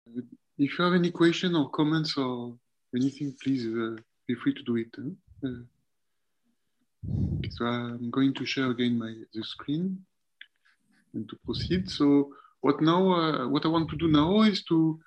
If you have any question or comments or anything, please feel free to do it. So I'm going to share again the screen and to proceed. So what I want to do now is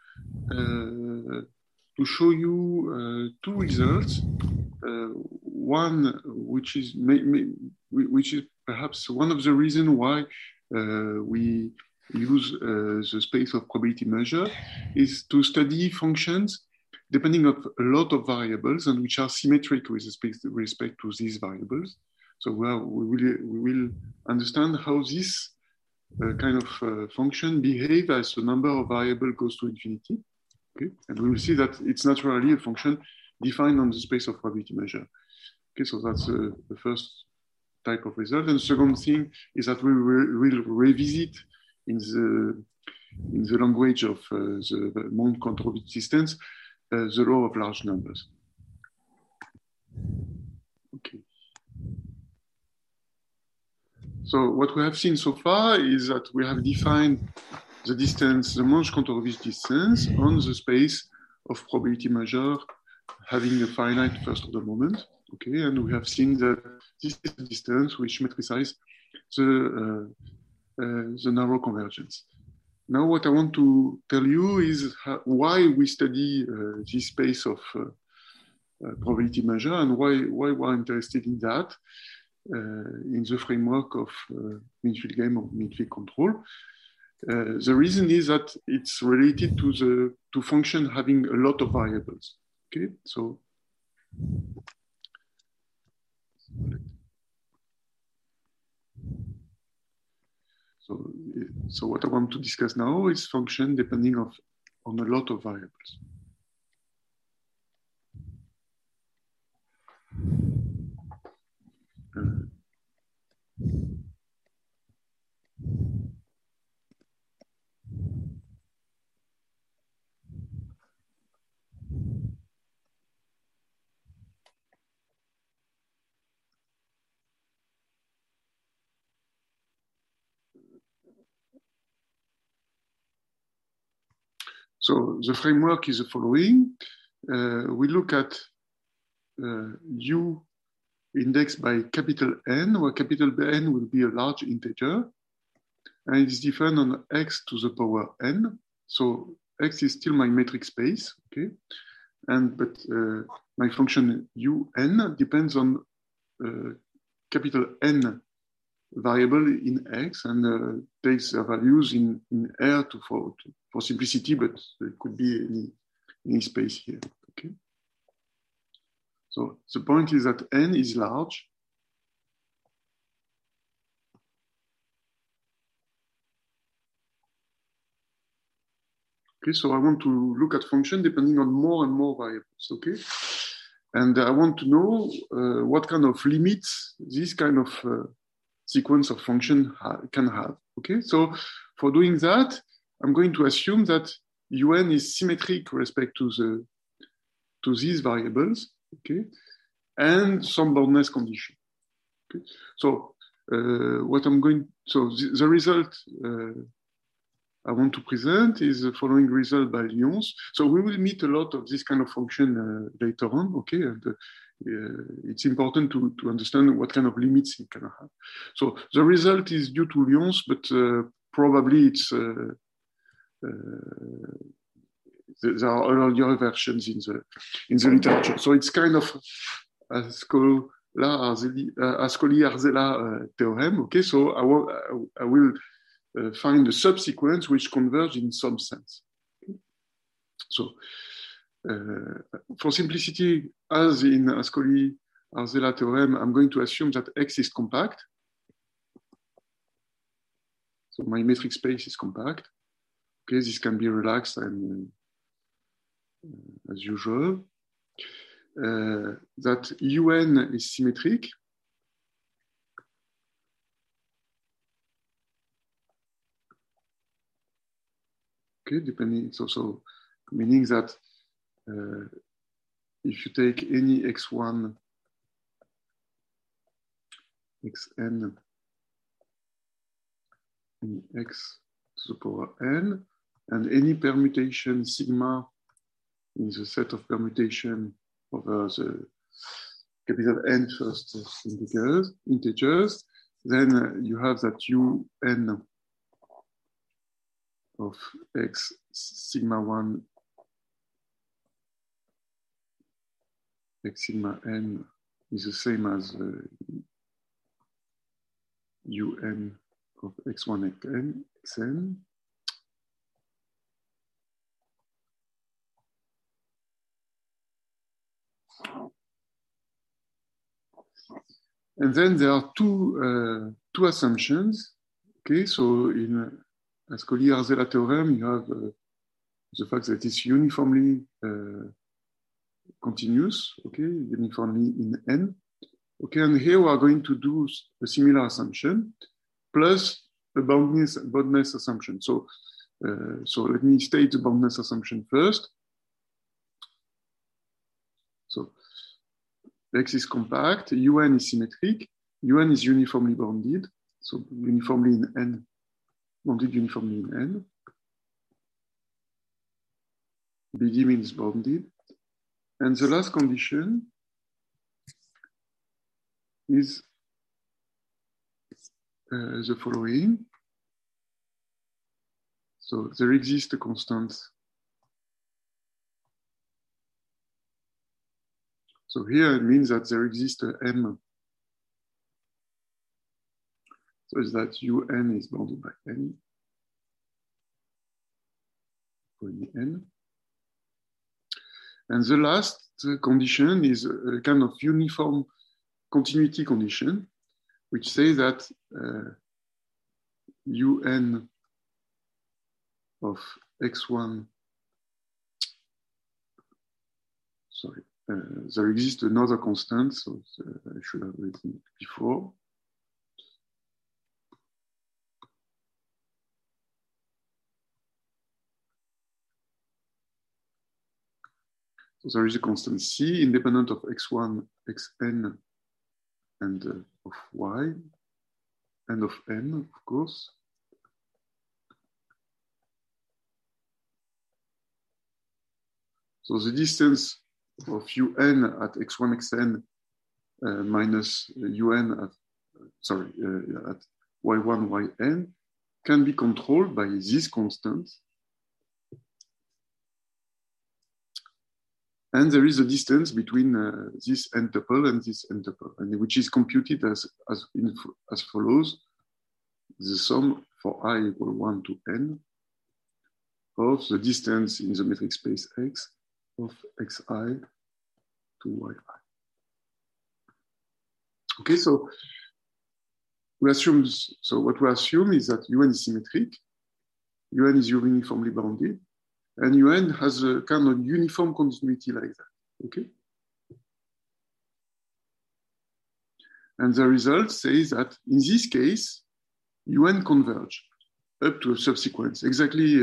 to show you two results. One which is perhaps one of the reasons why we use the space of probability measure is to study functions depending on a lot of variables and which are symmetric with respect to these variables. So we will understand how this kind of function behave as the number of variables goes to infinity. Okay, and we will see that it's naturally a function defined on the space of probability measure. Okay, so that's the first type of result. And the second thing is that we will revisit in the language of the Monte-Controvich distance the law of large numbers. Okay. So what we have seen so far is that we have defined the distance, the Monte-Controvich distance on the space of probability measure having a finite first order moment. Okay, and we have seen that this is the distance which metricize the narrow convergence. Now, what I want to tell you is why we study this space of probability measure and why we're interested in that in the framework of mean-field game or mean-field control. The reason is that it's related to function having a lot of variables. Okay, so what I want to discuss now is function depending on a lot of variables. So the framework is the following. We look at U indexed by capital N, where capital N will be a large integer, and it's defined on x to the power n. So x is still my metric space, okay? But my function un depends on capital N variable in x and takes their values in R for simplicity, but it could be any space here, okay? So the point is that n is large. Okay, so I want to look at function depending on more and more variables, okay? And I want to know what kind of limits this kind of sequence of function can have, okay? So for doing that, I'm going to assume that un is symmetric with respect to these variables, okay? And some boundness condition, okay? So the result I want to present is the following result by Lyons. So we will meet a lot of this kind of function later on, okay? And it's important to understand what kind of limits it can have. So the result is due to Lyons, but probably it's there are earlier versions in the literature. So it's kind of Ascoli-Arzela theorem, okay? So I will find a subsequence which converge in some sense. Okay? So for simplicity, as in Ascoli-Arzela theorem, I'm going to assume that X is compact. So my metric space is compact. Okay, this can be relaxed and as usual. That UN is symmetric. Okay, depending, so meaning that if you take any x1, xn, any x to the power n, and any permutation sigma in the set of permutation over the capital N first integers, then you have that UN of X sigma 1 X sigma N is the same as UN of X1 Xn. And then there are two assumptions. Okay, so in Ascoli-Arzela theorem, you have the fact that it's uniformly continuous, okay, uniformly in N. Okay, and here we are going to do a similar assumption plus a boundness assumption. So let me state the boundness assumption first. So X is compact, UN is symmetric, UN is uniformly bounded, so uniformly in N, bounded uniformly in N. BD means bounded. And the last condition is the following. So there exists a constant. So here it means that there exists a M such that UN is bounded by N for any N. And the last condition is a kind of uniform continuity condition, which says that UN of X1, sorry, there exists another constant, so I should have written it before. So there is a constant C independent of X1, Xn, and of Y, and of N, of course. So the distance of UN at X1, Xn minus UN at, at Y1, Yn can be controlled by this constant. And there is a distance between this n tuple and this n tuple, and which is computed as follows: the sum for I equal 1 to n of the distance in the metric space X of xi to yi. Okay, so we assume, so what we assume is that UN is symmetric, UN is uniformly bounded, and UN has a kind of uniform continuity like that, okay? And the result says that in this case, UN converge up to a subsequence, exactly,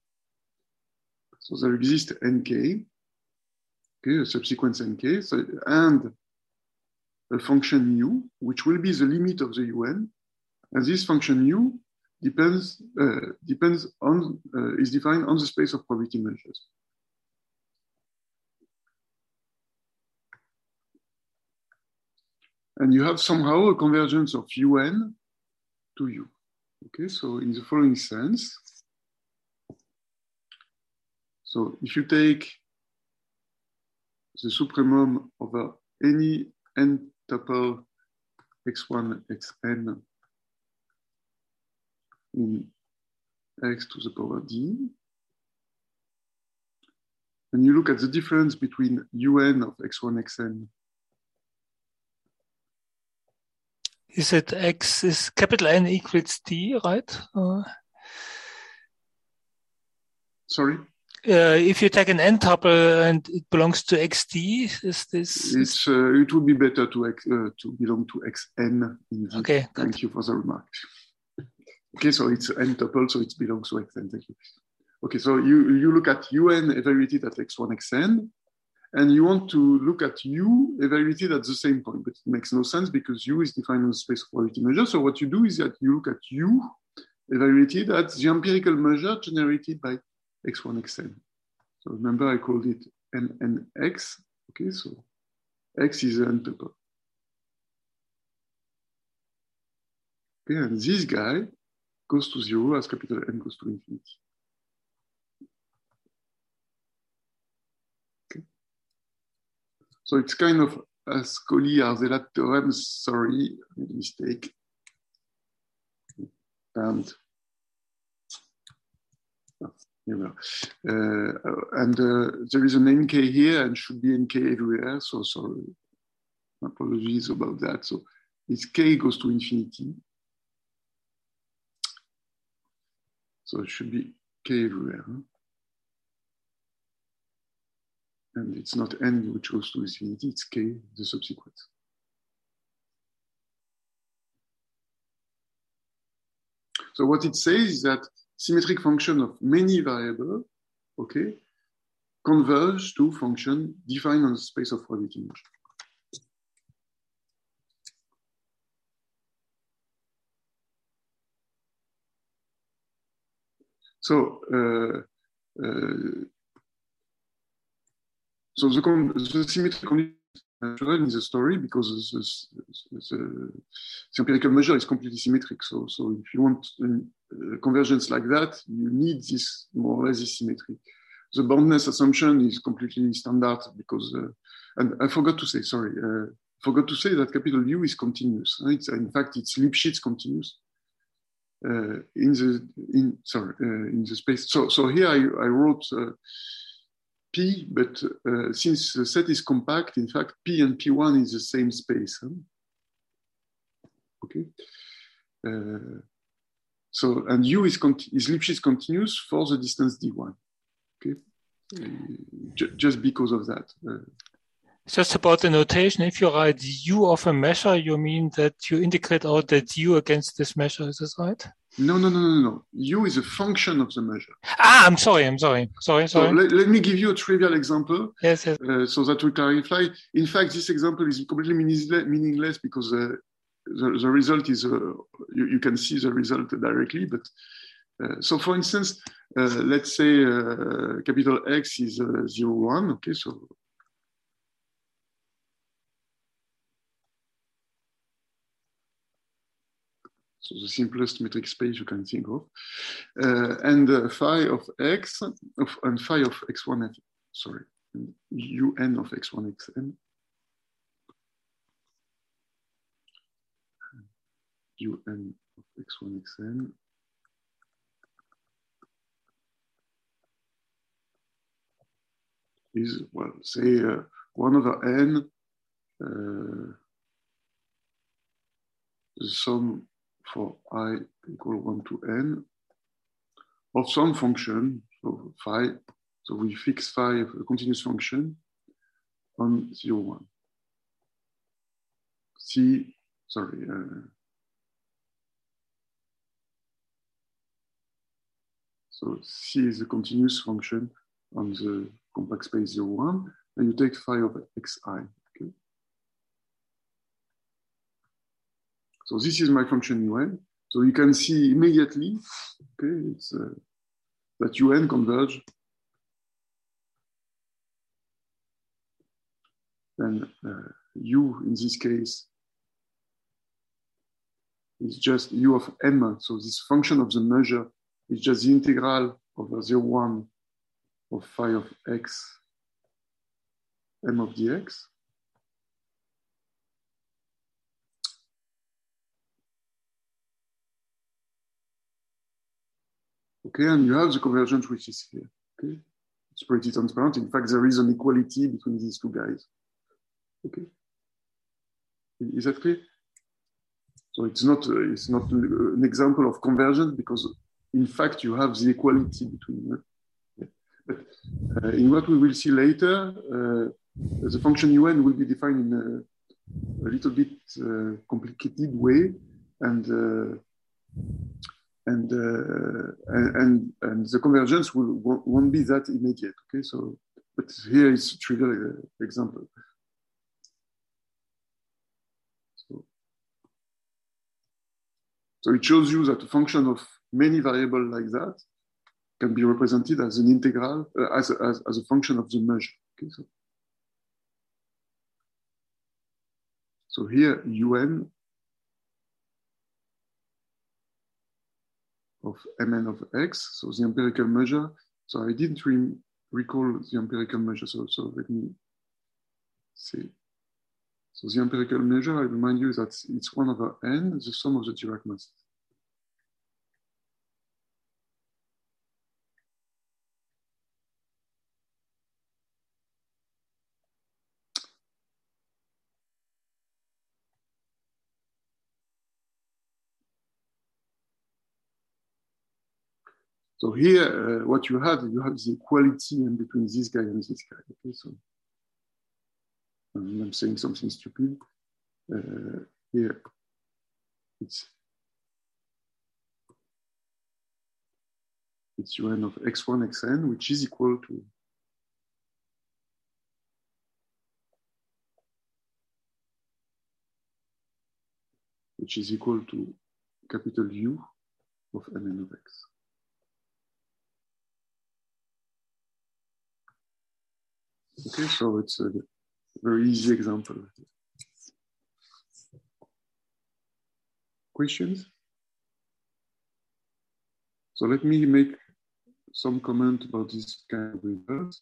so there exists NK, okay, a subsequence NK, so, and a function mu, which will be the limit of the UN, and this function mu is defined on the space of probability measures. And you have somehow a convergence of UN to U. Okay, so in the following sense, so if you take the supremum over any n tuple x1, xn in x to the power d, and you look at the difference between UN of x1, xn. Is it x is capital N equals d, right? Sorry? If you take an n tuple and it belongs to xd, is this? It would be better to belong to xn. Indeed. Okay. Thank you for the remark. Okay, so it's n tuple, so it belongs to xn. Thank you. Okay, so you look at UN evaluated at x1, xn, and you want to look at U evaluated at the same point, but it makes no sense because U is defined on the space of probability measure. So what you do is that you look at U evaluated at the empirical measure generated by x1, xn. So remember I called it nx. Okay, so x is an tuple. Okay, and this guy goes to 0 as capital N goes to infinity. Okay. So it's kind of Ascoli-Arzellat theorem. Sorry, I made a mistake. And here we are. And there is an nk here and should be nk everywhere. So sorry, apologies about that. So it's k goes to infinity. So it should be k everywhere. Huh? And it's not n which goes to infinity, it's k, the subsequent. So what it says is that symmetric function of many variables, okay, converge to function defined on the space of probability measure. So, so the symmetric condition is a story because the empirical measure is completely symmetric. So if you want a convergence like that, you need this more or less this symmetry. The boundness assumption is completely standard because, and I forgot to say, sorry, forgot to say that capital U is continuous. In fact, it's Lipschitz continuous. In the space. So here I wrote P, but since the set is compact, in fact, P and P1 is the same space. Huh? Okay. So and U is Lipschitz continuous for the distance D1. Okay. Just because of that. Just about the notation, if you write U of a measure, you mean that you integrate out that U against this measure, is this right? No. U is a function of the measure. Ah, I'm sorry. So let me give you a trivial example. Yes. So that will clarify. In fact, this example is completely meaningless because the result is, you can see the result directly. But so for instance, let's say capital X is 0, 1. Okay, so the simplest metric space you can think of. And phi of x, and phi of x1, sorry, un of x1, xn. Un of x1, xn. Is, well, say 1 over n, the sum for I equal 1 to n of some function, so phi. So we fix phi of a continuous function on 0, 1. C, sorry. So C is a continuous function on the compact space 0, 1, and you take phi of xi. Okay. So this is my function un. So you can see immediately, okay, it's that un converge. Then u in this case is just u of m. So this function of the measure is just the integral over 0, 1 of phi of x m of dx. Okay, and you have the convergence which is here. Okay, it's pretty transparent. In fact, there is an equality between these two guys. Okay, is that clear? So it's not an example of convergence because, in fact, you have the equality between them. But in what we will see later, the function un will be defined in a little bit complicated way, and the convergence won't be that immediate. Okay, so but here is a trivial example. So it shows you that a function of many variables like that can be represented as an integral, as a function of the measure. Okay, so here un of mn of x, so the empirical measure. So I didn't recall the empirical measure, so let me see. So the empirical measure, I remind you that it's 1 over n, the sum of the Dirac masses. So here, what you have the equality in between this guy and this guy. Okay, so I'm saying something stupid. Here, it's un of x1 xn, which is equal to capital U of mn of x. Okay, so it's a very easy example. Questions? So let me make some comment about this kind of results.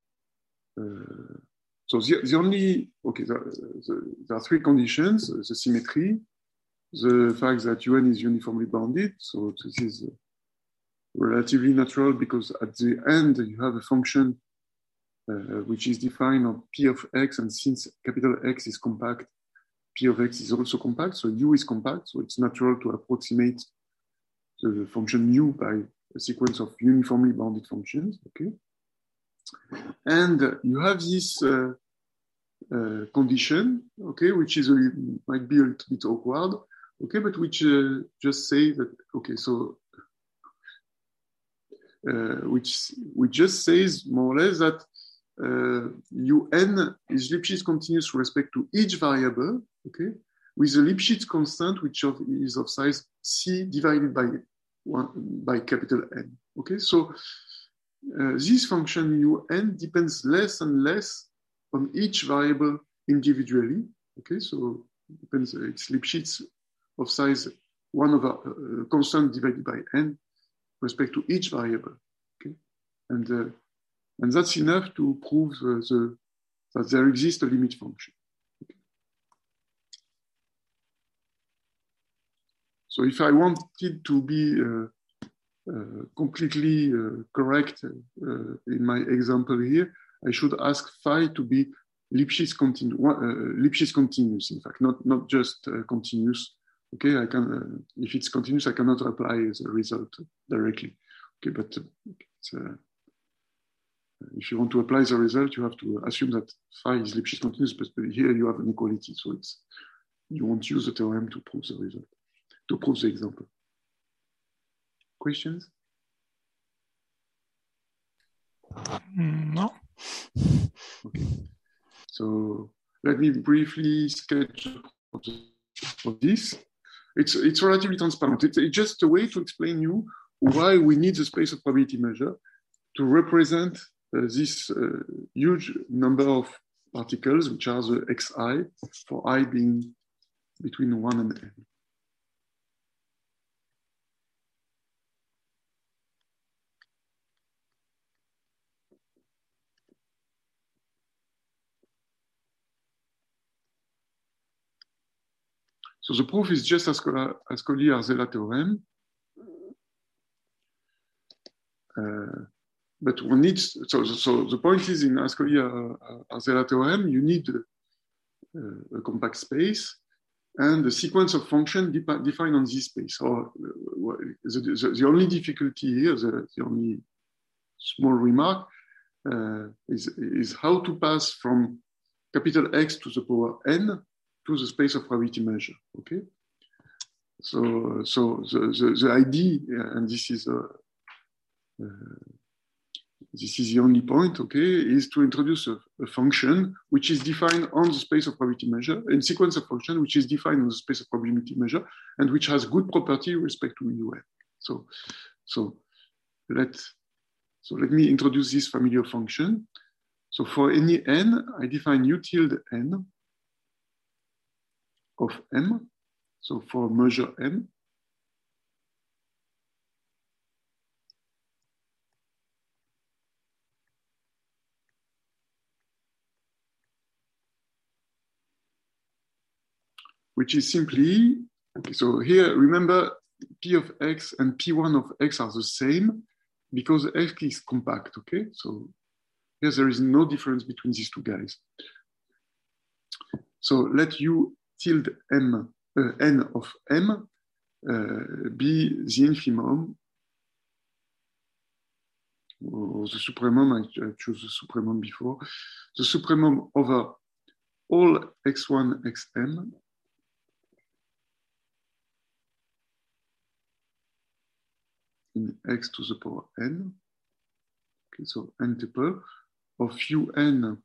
So the only, okay, there are 3 conditions: the symmetry, the fact that un is uniformly bounded. So this is relatively natural because at the end you have a function which is defined on P of x, and since capital X is compact, P of x is also compact, so U is compact, so it's natural to approximate the function U by a sequence of uniformly bounded functions, okay? And you have this condition, okay, which is might be a little bit awkward, okay, but which just say that, okay, so which just says more or less that un is Lipschitz continuous with respect to each variable, okay, with a Lipschitz constant which is of size c divided by capital N. Okay, so this function un depends less and less on each variable individually. Okay, so it depends. It's Lipschitz of size 1 over constant divided by n with respect to each variable. Okay, and that's enough to prove that there exists a limit function. Okay. So if I wanted to be completely correct in my example here, I should ask phi to be Lipschitz continuous, in fact, not just continuous. Okay, I can if it's continuous, I cannot apply the result directly. Okay, but if you want to apply the result, you have to assume that phi is Lipschitz continuous, but here you have an equality, so you won't use the theorem to prove the result, to prove the example. Questions? No. Okay. So let me briefly sketch of this. It's relatively transparent. It's just a way to explain you why we need the space of probability measure to represent this huge number of particles, which are the xi, for I being between 1 and n. So the proof is just Ascoli-Arzela theorem. But one needs, so the point is in Ascoli-Arzela theorem, you need a compact space and a sequence of functions defined on this space. Or the only difficulty here, the only small remark is how to pass from capital X to the power n to the space of probability measure. Okay, so the idea, and this is the only point, okay, is to introduce a function which is defined on the space of probability measure, and sequence of function which is defined on the space of probability measure, and which has good property with respect to un. So let So let me introduce this family of function. So for any n, I define u tilde n of m. So for measure m, which is simply, okay, so here, remember, P of x and P1 of x are the same because x is compact, okay? So here there is no difference between these two guys. So let u tilde m, n of m be the infimum, or the supremum, I chose the supremum before, the supremum over all x1, xm, in x to the power n. Okay, so n tuple of un.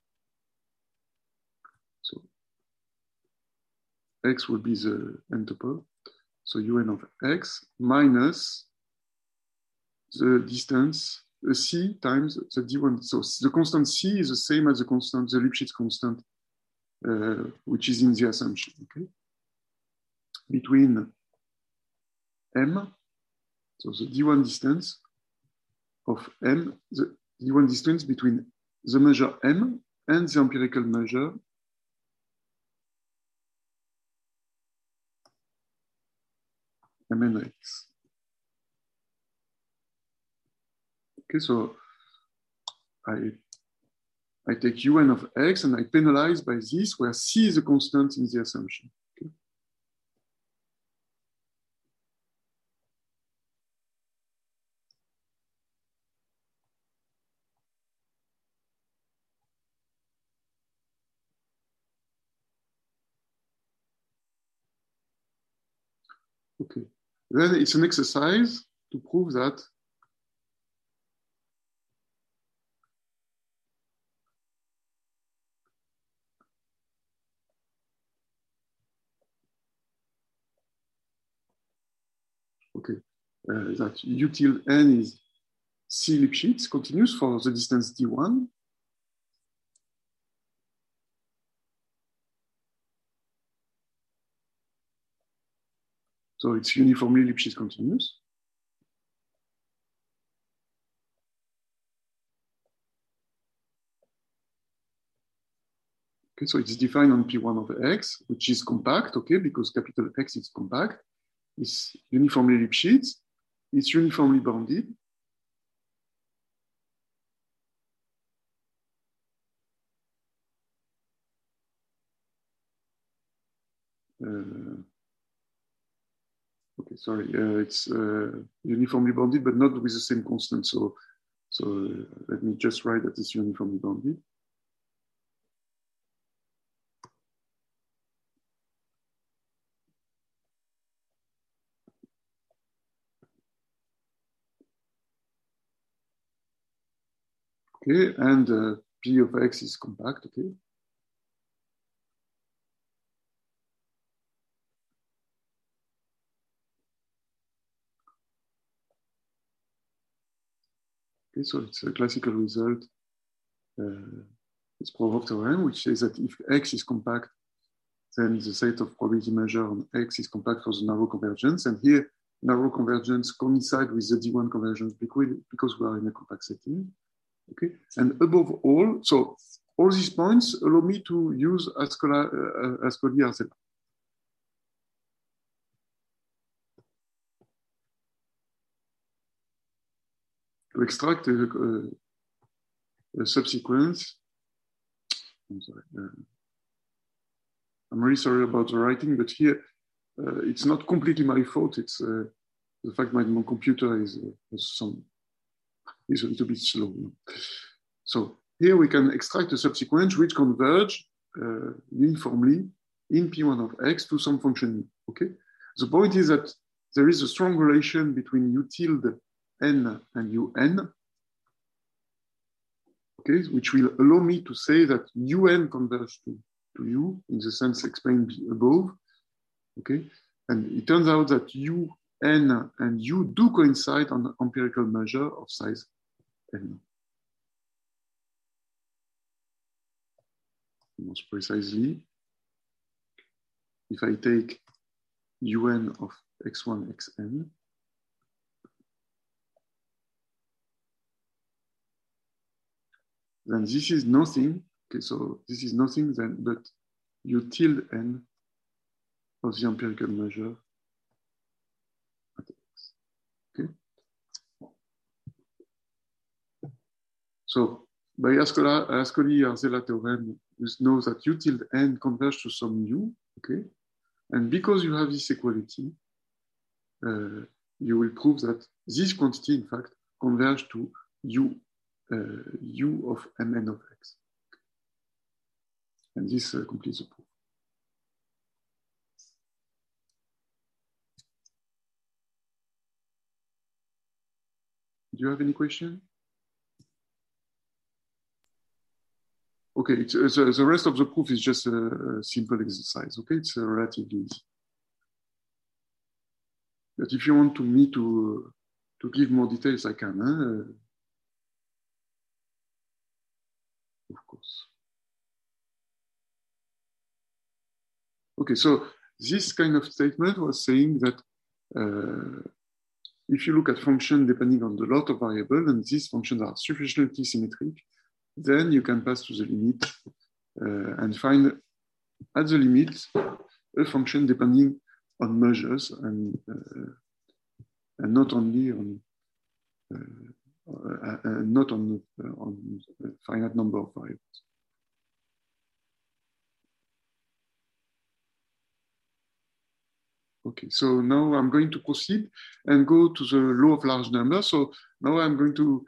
So x will be the n tuple. So un of x minus the distance c times the d1. So the constant c is the same as the constant, the Lipschitz constant, which is in the assumption. Okay, between m. So the d1 distance of m, the d1 distance between the measure m and the empirical measure mn x. Okay, so I take un of x and I penalize by this where c is a constant in the assumption. Okay. Okay. Then it's an exercise to prove that that u tilde n is c Lipschitz continuous for the distance d1. So it's uniformly Lipschitz continuous. Okay, so it's defined on P1 of x, which is compact, okay, because capital X is compact. It's uniformly Lipschitz. It's uniformly bounded. Okay, sorry, it's uniformly bounded, but not with the same constant. So let me just write that it's uniformly bounded. Okay, and P of x is compact, okay. Okay, so it's a classical result. It's Provorov theorem, which says that if x is compact, then the set of probability measure on x is compact for the narrow convergence. And here, narrow convergence coincide with the D1 convergence because we are in a compact setting. Okay, and above all, so all these points allow me to use Ascoli-Arzelà. To extract a subsequence. I'm sorry. I'm really sorry about the writing, but here it's not completely my fault. It's the fact my computer is a little bit slow. So here we can extract a subsequence which converge uniformly in P1 of x to some function. Okay. The point is that there is a strong relation between u tilde n and un. Okay, which will allow me to say that un converges to u in the sense explained above. Okay, and it turns out that un and u do coincide on the empirical measure of size n. Most precisely, if I take un of x1, xn, then this is nothing. Okay, so this is nothing then but u tilde n of the empirical measure at x. Okay. So by Ascoli-Arzela theorem, you know that u tilde n converges to some u. Okay, and because you have this equality, you will prove that this quantity, in fact, converges to u of mn of x. And this completes the proof. Do you have any question? Okay, the rest of the proof is just a simple exercise. Okay, it's relatively easy. But if you want me to give more details, I can. Of course. Okay, so this kind of statement was saying that if you look at function depending on the lot of variables, and these functions are sufficiently symmetric, then you can pass to the limit and find at the limit a function depending on measures and not only on not on a finite number of variables. Okay, so now I'm going to proceed and go to the law of large numbers. So now I'm going to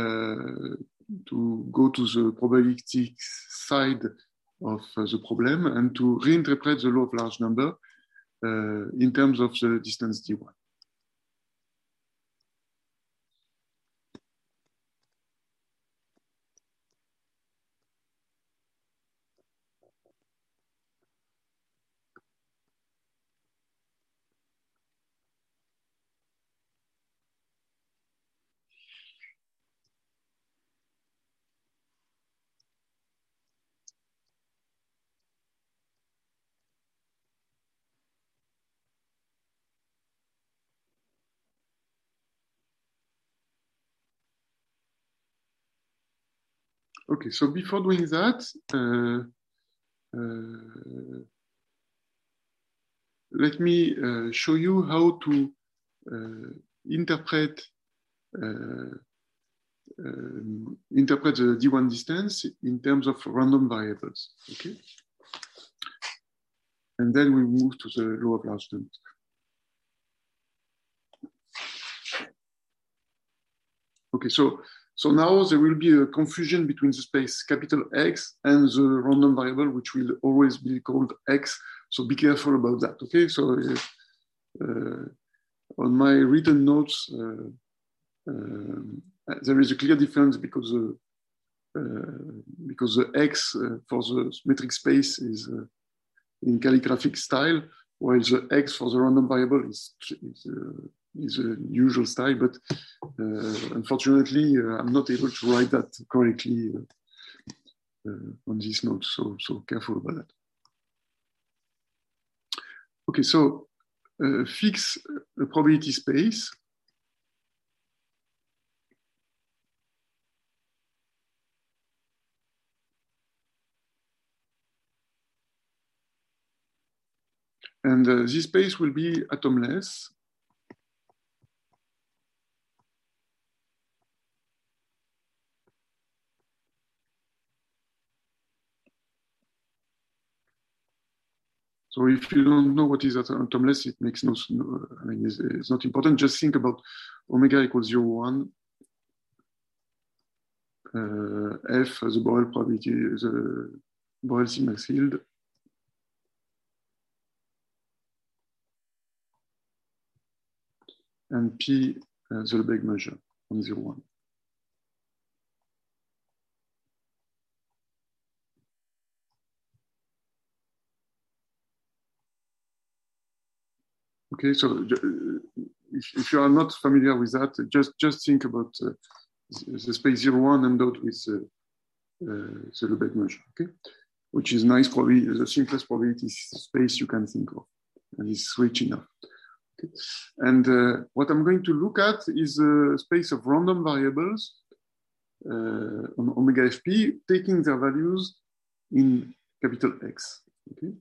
go to the probabilistic side of the problem and to reinterpret the law of large number in terms of the distance d1. Okay, so before doing that, let me show you how to interpret the D1 distance in terms of random variables. Okay, and then we move to the law of large numbers. Okay, so now there will be a confusion between the space capital X and the random variable, which will always be called X. So be careful about that. Okay, so on my written notes, there is a clear difference because the X for the metric space is in calligraphic style, while the X for the random variable is a usual style, but unfortunately, I'm not able to write that correctly on this note, so careful about that. Okay, so fix a probability space. And this space will be atomless. So if you don't know what is atomless, it makes no, I mean, it's not important. Just think about omega equals 0, 1, F, the Borel probability, the Borel sigma field. And P, the Lebesgue measure on 0, 1. Okay, so if you are not familiar with that, just think about the space 0, 1 endowed with the Lebesgue measure, okay? Which is nice, probably the simplest probability space you can think of, and it's rich enough. Okay. And what I'm going to look at is a space of random variables on omega fp, taking their values in capital X. Okay.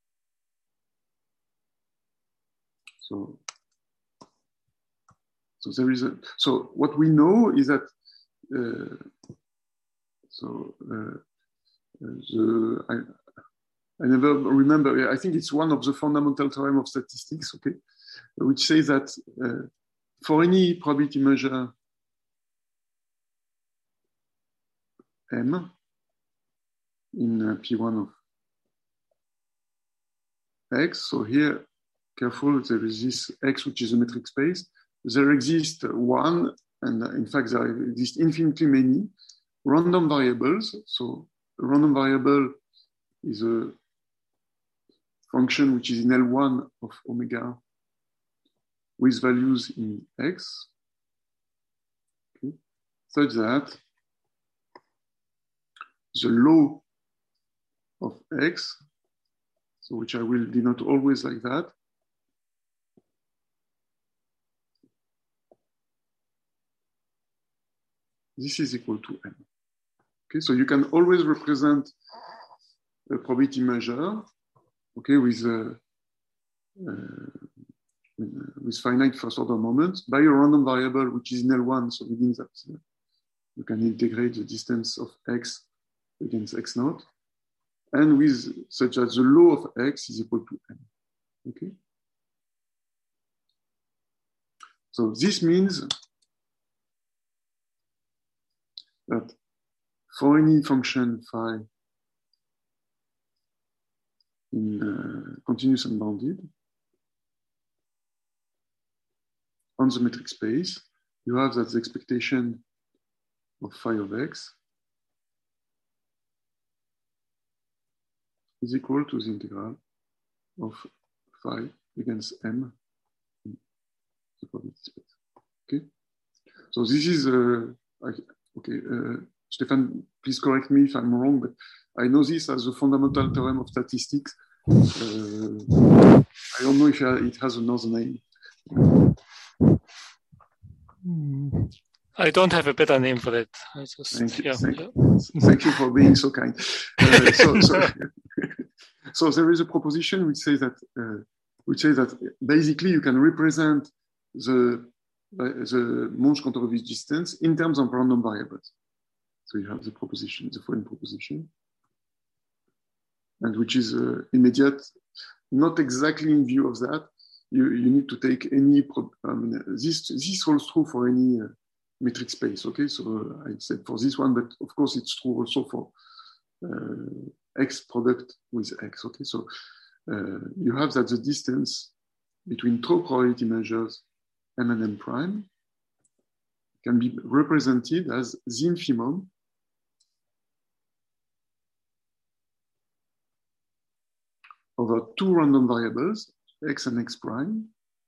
So there is a. So what we know is that. I never remember. I think it's one of the fundamental theorem of statistics. Okay, which says that for any probability measure m in P1 of X. So here, careful, there is this X, which is a metric space. There exists one, and in fact, there exist infinitely many random variables. So a random variable is a function which is in L1 of omega with values in X, okay, such that the law of X, so which I will denote always like that, this is equal to M. Okay, so you can always represent a probability measure, okay, with finite first order moments by a random variable which is in L1, so meaning that you can integrate the distance of X against X naught, and with such that the law of X is equal to M. Okay. So this means that for any function phi in continuous and bounded on the metric space, you have that the expectation of phi of X is equal to the integral of phi against M in the probability space. Okay, so this is okay. Stefan, please correct me if I'm wrong, but I know this as a fundamental theorem of statistics. I don't know if it has another name. I don't have a better name for that. Thank you. Thank you for being so kind. So there is a proposition which says that basically you can represent the Monge-Kantorovich distance in terms of random variables. So you have the proposition, the following proposition, and which is immediate, not exactly in view of that. You need to take any, this holds true for any metric space, okay? So I said for this one, but of course it's true also for X product with X, okay? So you have that the distance between two probability measures M and M prime can be represented as the infimum over two random variables, X and X prime,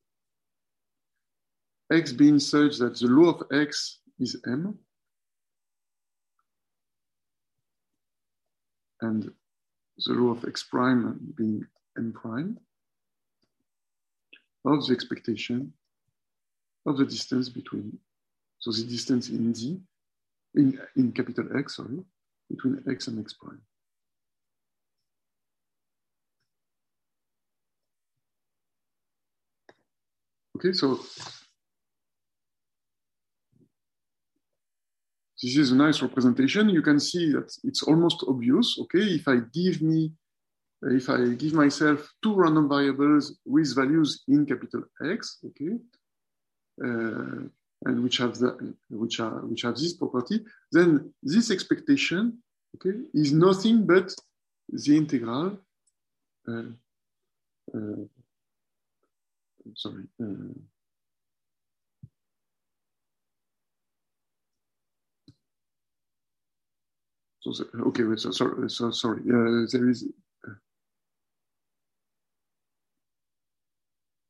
X being such that the law of X is M, and the law of X prime being M prime, of the expectation of the distance between, so the distance in D, in capital X, sorry, between X and X prime. Okay, so this is a nice representation. You can see that it's almost obvious. Okay, if I give myself two random variables with values in capital X, okay, and which have this property, then this expectation, okay, is nothing but the integral. Sorry. Okay, so sorry. There is.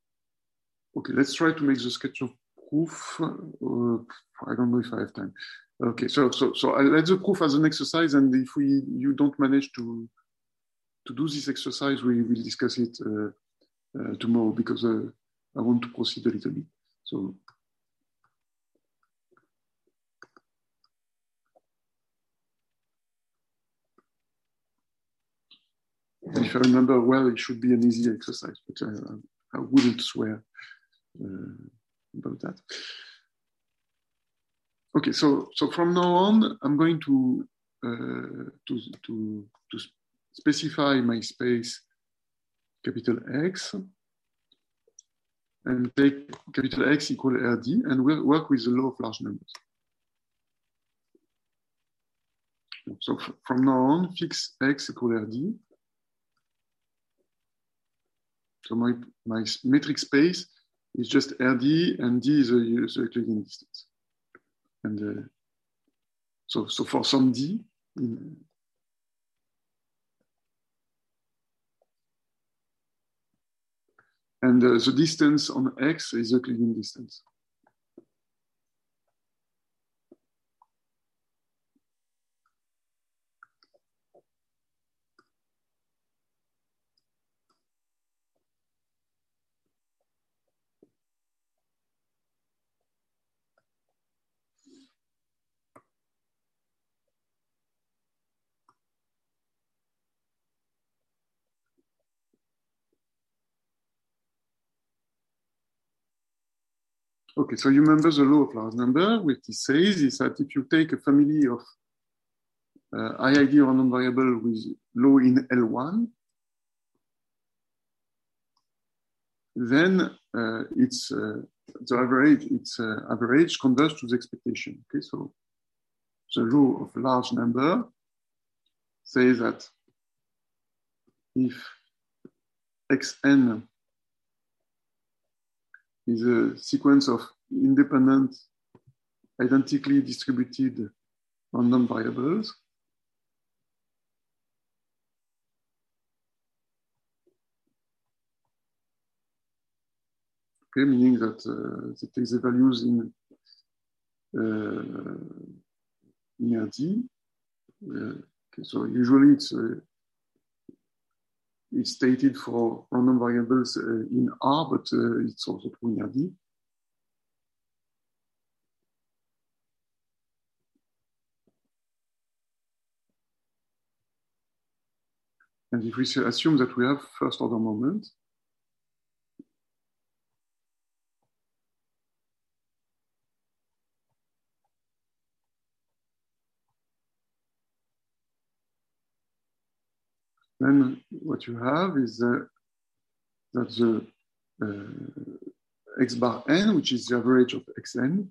Okay, let's try to make the sketch of proof. I don't know if I have time. Okay, so I'll let the proof as an exercise, and if you don't manage to do this exercise, we will discuss it tomorrow, because I want to proceed a little bit. So if I remember well, it should be an easy exercise, but I wouldn't swear about that. Okay, so from now on, I'm going to specify my space capital X and take capital X equal RD, and we'll work with the law of large numbers. So from now on, fix X equal RD. So my metric space is just RD, and D is the Euclidean distance. And so for some D, and the distance on X is the Euclidean distance. Okay, so you remember the law of large number, which it says is that if you take a family of IID random variable with law in L1, then it's the average. Its average converges to the expectation. Okay, so the law of large number says that if Xn is a sequence of independent, identically distributed random variables, okay, meaning that they take the values in RD. Okay, so usually it's stated for random variables in R, but it's also true in RD. And if we assume that we have first order moment, then what you have is that the X bar n, which is the average of Xn,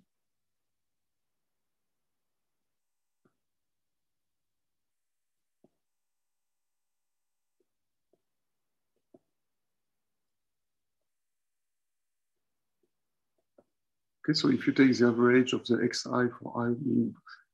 okay, so if you take the average of the xi for I being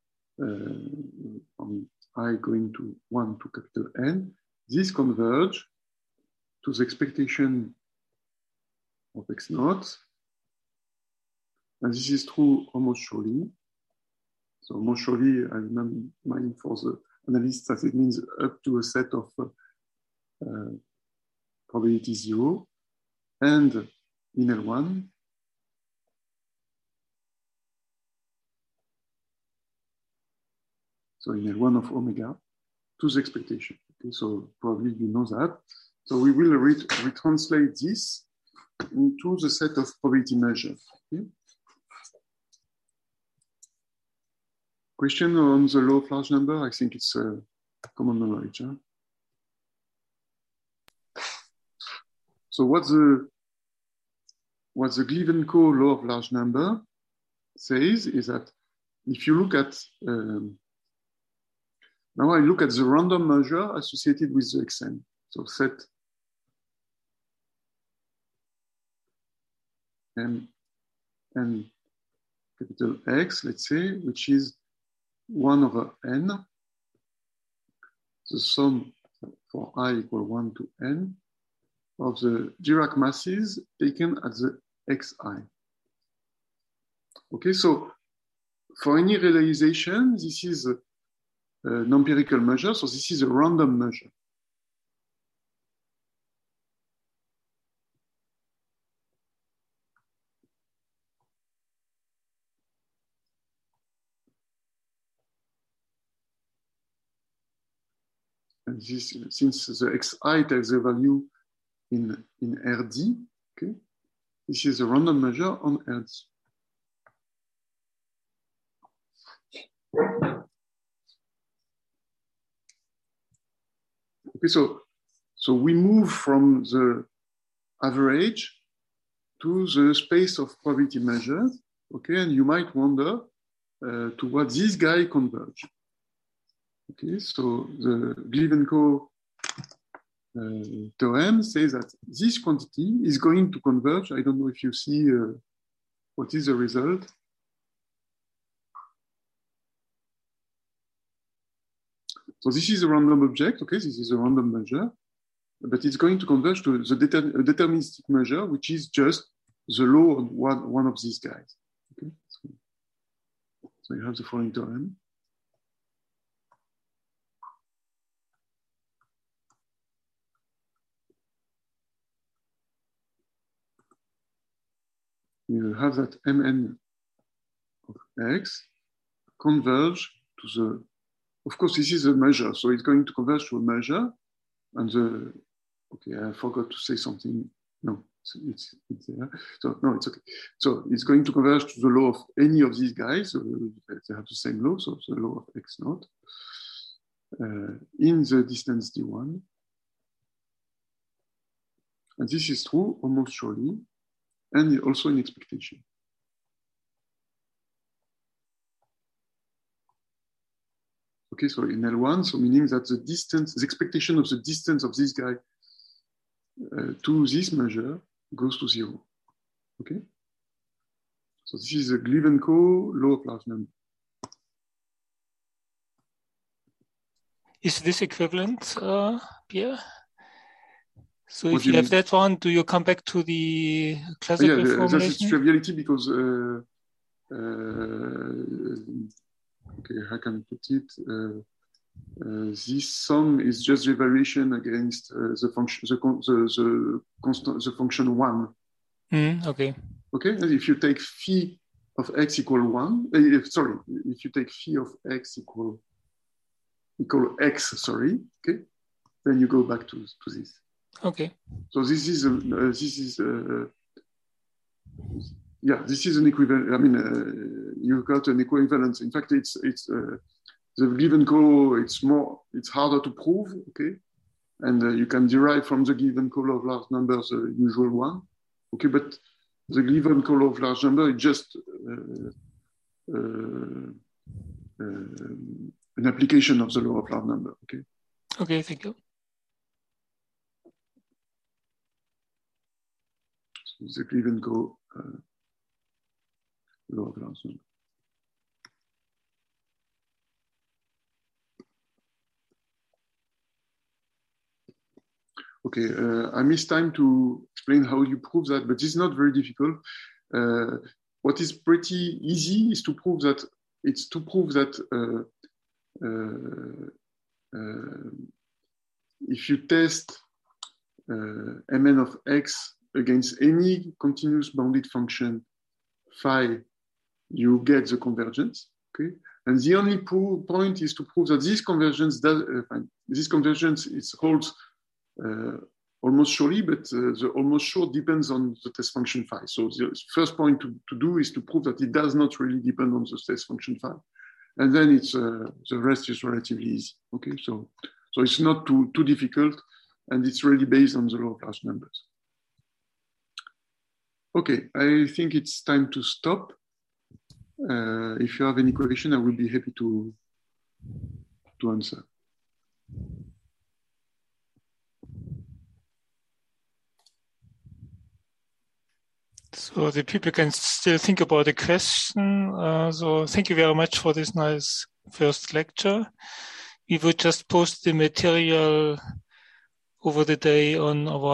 from I going to 1 to capital N, this converge to the expectation of X naught. And this is true almost surely. So almost surely, I remind for the analysts that it means up to a set of probability 0. And in L1, so in L1 of omega, to the expectation. Okay, so probably you know that. So we will retranslate this into the set of probability measures. Okay? Question on the law of large number? I think it's common knowledge. Huh? So what the Glivenko law of large number says is that if you look at now I look at the random measure associated with the Xn. So set M and capital X, let's say, which is 1 over n, the sum for I equal 1 to n of the Dirac masses taken at the xi. Okay, so for any realization, this is an empirical measure, so this is a random measure. And this, since the xi takes the value in Rd, okay, this is a random measure on Rd. Okay, so we move from the average to the space of probability measures, okay, and you might wonder to what this guy converge. Okay, so the Glivenko theorem says that this quantity is going to converge. I don't know if you see what is the result. So this is a random object, okay, this is a random measure, but it's going to converge to the deterministic measure, which is just the law of one of these guys. Okay, so you have the following theorem. You have that Mn of x converge to the, of course, this is a measure, so it's going to converge to a measure, and the, okay, I forgot to say something. No, it's there. So no, it's okay. So it's going to converge to the law of any of these guys. So they have the same law, so the law of x naught in the distance d1, and this is true almost surely, and also in expectation. Okay, so in L1, so meaning that the distance, the expectation of the distance of this guy to this measure goes to 0. Okay, so this is a Glivenko law of large number. Is this equivalent, Pierre? So if you have that one, do you come back to the classical formulation? That's triviality because okay, how can I put it? This sum is just the evaluation against the function, the function 1. Okay. Okay, and if you take phi of x equal 1, if you take phi of x equal x, sorry, okay, then you go back to this. Okay. So this is this is an equivalent. I mean, you've got an equivalence. In fact, it's the Glivenko. It's harder to prove. Okay, and you can derive from the Glivenko law of large numbers the usual one. Okay, but the Glivenko law of large number is just an application of the law of large number. Okay. Okay, thank you. So the Glivenko law of large number. Okay, I missed time to explain how you prove that, but it's not very difficult. What is pretty easy is to prove that if you test Mn of x against any continuous bounded function phi, you get the convergence. Okay, and the only point is to prove that this convergence holds almost surely, but the almost sure depends on the test function phi. So the first point to do is to prove that it does not really depend on the test function phi, and then it's the rest is relatively easy. Okay, so it's not too difficult, and it's really based on the law of large numbers. Okay, I think it's time to stop. If you have any question, I will be happy to answer. So the people can still think about the question. So thank you very much for this nice first lecture. We will just post the material over the day on our